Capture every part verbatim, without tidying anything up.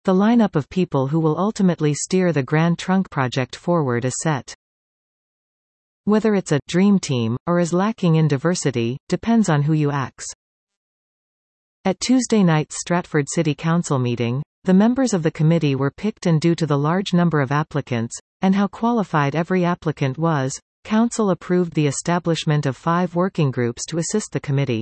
The lineup of people who will ultimately steer the Grand Trunk project forward is set. Whether it's a dream team, or is lacking in diversity, depends on who you ask. At Tuesday night's Stratford City Council meeting, the members of the committee were picked, and due to the large number of applicants, and how qualified every applicant was, Council approved the establishment of five working groups to assist the committee.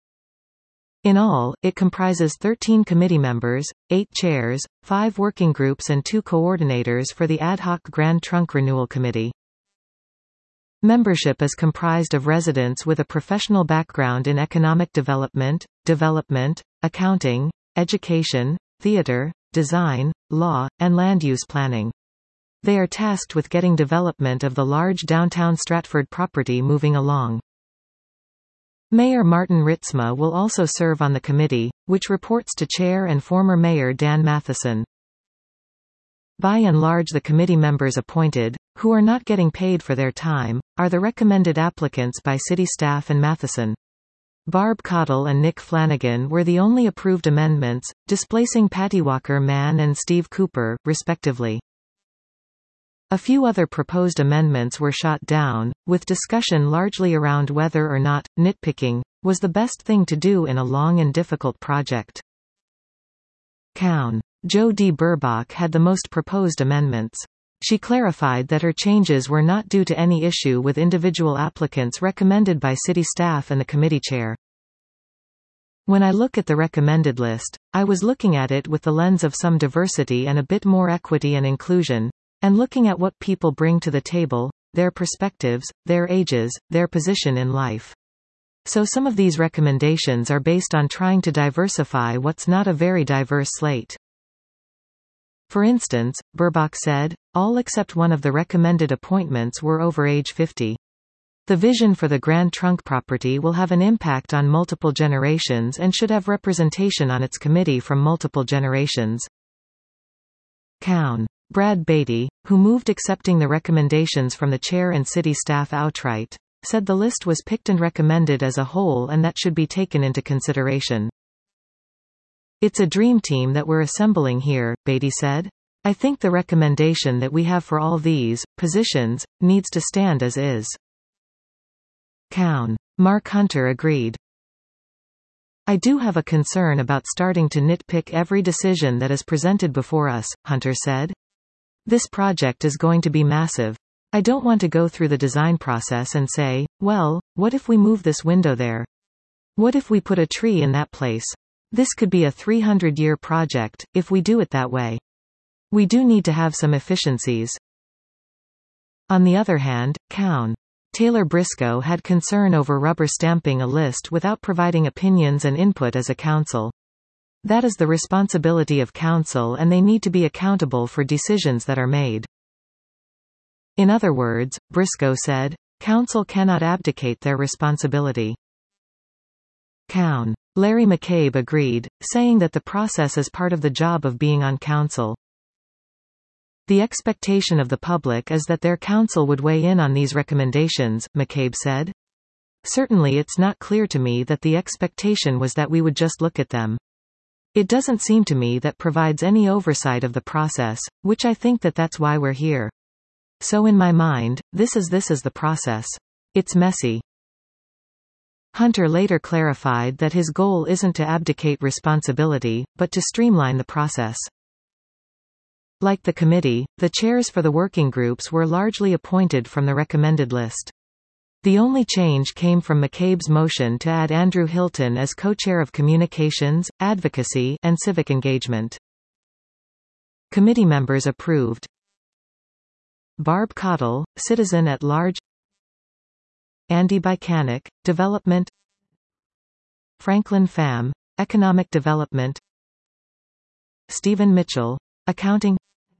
In all, it comprises thirteen committee members, eight chairs, five working groups and two coordinators for the ad hoc Grand Trunk Renewal Committee. Membership is comprised of residents with a professional background in economic development, development, accounting, education, theatre, design, law, and land use planning. They are tasked with getting development of the large downtown Stratford property moving along. Mayor Martin Ritzma will also serve on the committee, which reports to Chair and former Mayor Dan Matheson. By and large, the committee members appointed, who are not getting paid for their time, are the recommended applicants by city staff and Matheson. Barb Cottle and Nick Flanagan were the only approved amendments, displacing Patty Walker Mann and Steve Cooper, respectively. A few other proposed amendments were shot down, with discussion largely around whether or not nitpicking was the best thing to do in a long and difficult project. Cown. Jo D. Burbach had the most proposed amendments. She clarified that her changes were not due to any issue with individual applicants recommended by city staff and the committee chair. When I look at the recommended list, I was looking at it with the lens of some diversity and a bit more equity and inclusion, and looking at what people bring to the table, their perspectives, their ages, their position in life. So some of these recommendations are based on trying to diversify what's not a very diverse slate. For instance, Burbach said, all except one of the recommended appointments were over age fifty. The vision for the Grand Trunk property will have an impact on multiple generations and should have representation on its committee from multiple generations. Cown. Brad Beatty, who moved accepting the recommendations from the chair and city staff outright, said the list was picked and recommended as a whole and that should be taken into consideration. It's a dream team that we're assembling here, Beatty said. I think the recommendation that we have for all these positions needs to stand as is. Cown. Mark Hunter agreed. I do have a concern about starting to nitpick every decision that is presented before us, Hunter said. This project is going to be massive. I don't want to go through the design process and say, well, what if we move this window there? What if we put a tree in that place? This could be a three hundred year project, if we do it that way. We do need to have some efficiencies. On the other hand, Cown. Taylor Briscoe had concern over rubber stamping a list without providing opinions and input as a council. That is the responsibility of council and they need to be accountable for decisions that are made. In other words, Briscoe said, council cannot abdicate their responsibility. Cown. Larry McCabe agreed, saying that the process is part of the job of being on council. The expectation of the public is that their council would weigh in on these recommendations, McCabe said. Certainly it's not clear to me that the expectation was that we would just look at them. It doesn't seem to me that provides any oversight of the process, which I think that that's why we're here. So in my mind, this is this is the process. It's messy. Hunter later clarified that his goal isn't to abdicate responsibility, but to streamline the process. Like the committee, the chairs for the working groups were largely appointed from the recommended list. The only change came from McCabe's motion to add Andrew Hilton as co-chair of Communications, Advocacy, and Civic Engagement. Committee members approved: Barb Cottle, Citizen at Large; Andy Bycanic, Development; Franklin Pham, Economic Development; Stephen Mitchell, Accounting;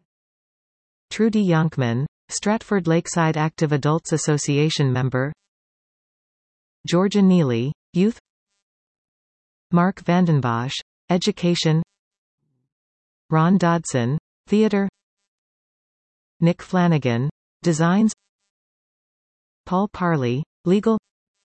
Trudy Yonkman, Stratford Lakeside Active Adults Association member; Georgia Neely, Youth; Mark Vandenbosch, Education; Ron Dodson, Theatre; Nick Flanagan, Designs; Paul Parley, Legal;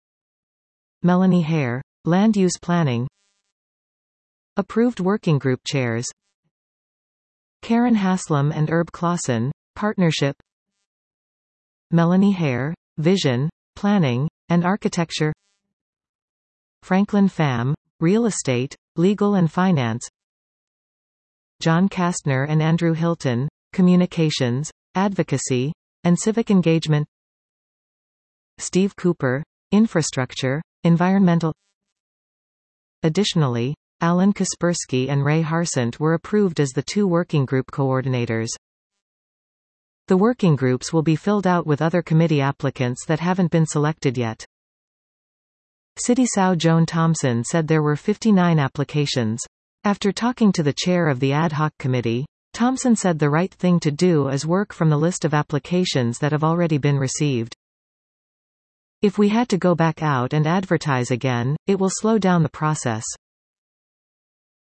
Melanie Hare, Land Use Planning. Approved working group chairs: Karen Haslam and Herb Clausen, Partnership. Melanie Hare, Vision, Planning, and Architecture. Franklin Pham, Real Estate, Legal and Finance. John Kastner and Andrew Hilton, Communications, Advocacy, and Civic Engagement. Steve Cooper, Infrastructure, Environmental. Additionally, Alan Kaspersky and Ray Harsant were approved as the two working group coordinators. The working groups will be filled out with other committee applicants that haven't been selected yet. City Sao Joan Thompson said there were fifty-nine applications. After talking to the chair of the ad hoc committee, Thompson said the right thing to do is work from the list of applications that have already been received. If we had to go back out and advertise again, it will slow down the process.